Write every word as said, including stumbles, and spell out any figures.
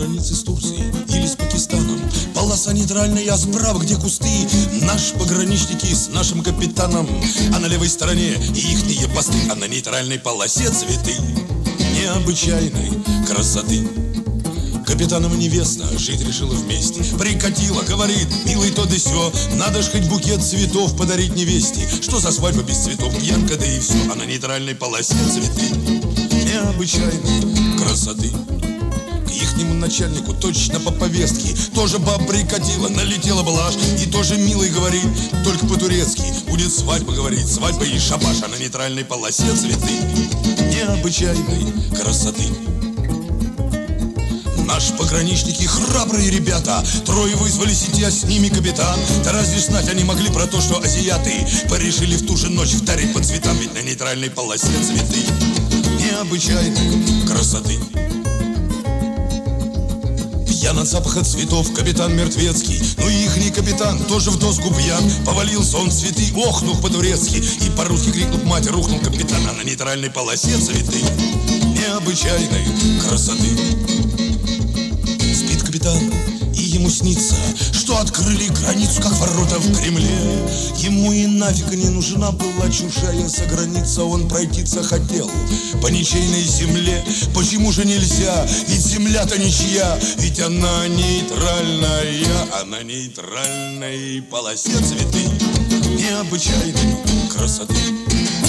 границы с Турцией или с Пакистаном. Полоса нейтральная, а справа, где кусты, наши пограничники с нашим капитаном. А на левой стороне ихние посты, а на нейтральной полосе цветы необычайной красоты. Капитаном невеста жить решила вместе. Прикатила, говорит, милый то да сё, надо ж хоть букет цветов подарить невесте. Что за свадьба без цветов, пьянка да и все. А на нейтральной полосе цветы необычайной красоты. К ихнему начальнику точно по повестке тоже баб прикатила, налетела блажь. И тоже милый говорит, только по-турецки. Будет свадьба, говорит, свадьба и шабаш. А на нейтральной полосе цветы необычайной красоты. Наши пограничники храбрые ребята, трое вызвались идти, а с ними капитан. Да разве ж знать они могли про то, что азиаты порешили в ту же ночь вдарить по цветам. Ведь на нейтральной полосе цветы необычайной красоты. Пьян от запаха цветов капитан мертвецкий, ну и ихний капитан тоже в доску пьян. Повалился он цветы, охнув по-турецки, и по-русски крикнув мать, рухнул капитан. А на нейтральной полосе цветы необычайной красоты. Спит капитан, и ему снится, что открыли границу, как ворота в Кремле. Ему и нафиг не нужна была чужая заграница, он пройтиться хотел по ничейной земле. Почему же нельзя? Ведь земля-то ничья, ведь она нейтральная, а на нейтральной полосе цветы необычайной красоты.